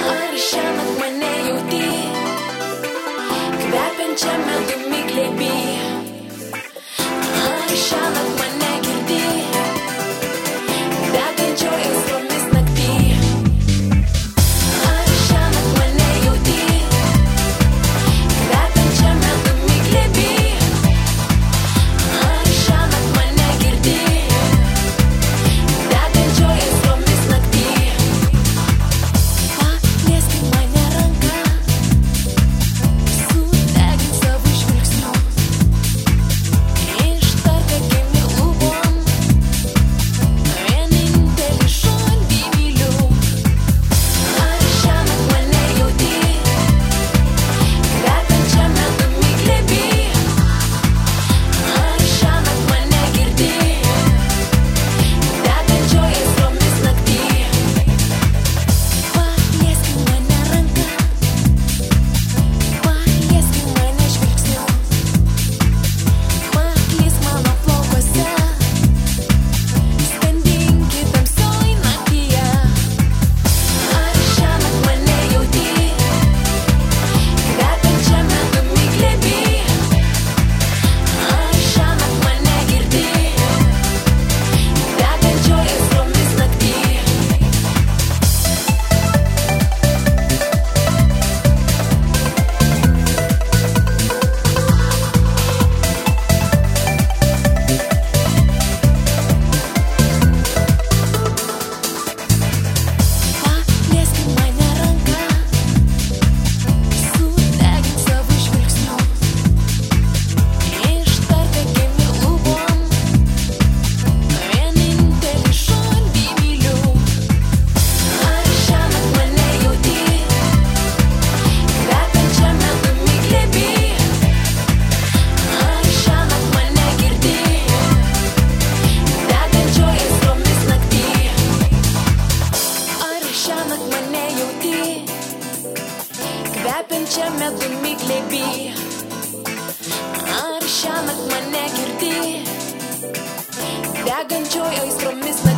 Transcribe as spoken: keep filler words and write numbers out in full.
Ar šiąnakt mane jauti, kvepiančią medumi glėby? Ar šiąnakt mane girdi, degančioj aistromis naktį? Ar šiąnakt mane jauti, kvepiančią medumi glėby? Ar šiąnakt mane girdi, degančioj aistromis naktį? Palieskit mane ranka, sudegink savo žvilgsniu, ištark akim ir lūpom vienintelį žodį myliu. Ar šiąnakt mane jauti, kvepiančią medumi glėby? Ar šiąnakt mane girdi, degančioj aistromis naktį? Palieskit mane ranka, palieskit mane žvilgsniu, paklysk mano plaukuose, skandinkit tamsioj naktyje. Ar šiąnakt mane jauti, kvepiančią medumi glėby? Ar šiąnakt mane girdi, degančioj aistromis naktį? Palieskit mane ranka, sudegink savo žvilgsniu, ištark akim ir lūpom vienintelį žodį myliu. Ar šiąnakt mane jauti, kvepiančią medumi glėby? Ar šiąnakt mane girdi, degančioj aistromis naktį? Ar šiąnakt mane jauti, kvepiančią medumi glėby? Ar šiąnakt mane girdi, degančioj aistromis naktį?